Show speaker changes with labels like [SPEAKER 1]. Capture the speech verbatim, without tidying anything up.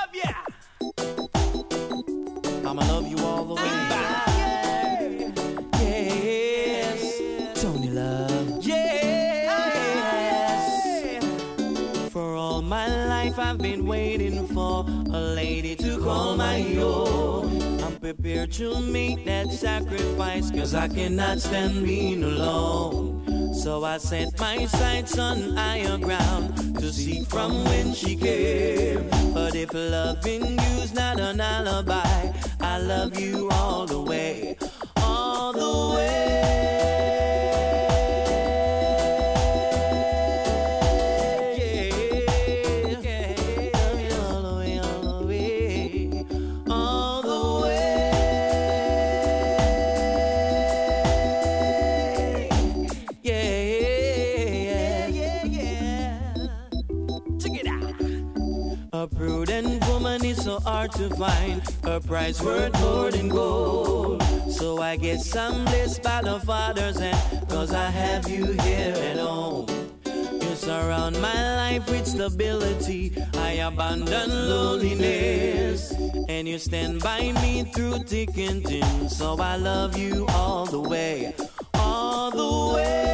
[SPEAKER 1] love ya.
[SPEAKER 2] I'ma love you all the way. Yes, Tony Love. Yes, for all my life I've been waiting for a lady to call my own. I'm prepared to make that sacrifice, cause I cannot stand being alone. So I set my sights on higher ground to seek from when she came. But if loving you's not an alibi, I love you all the way, all the way. A prudent woman is so hard to find, her price worth more than gold. So I guess I'm blessed by the Father's hand, cause I have you here at home. You surround my life with stability, I abandon loneliness, and you stand by me through thick and thin. So I love you all the way, all the way.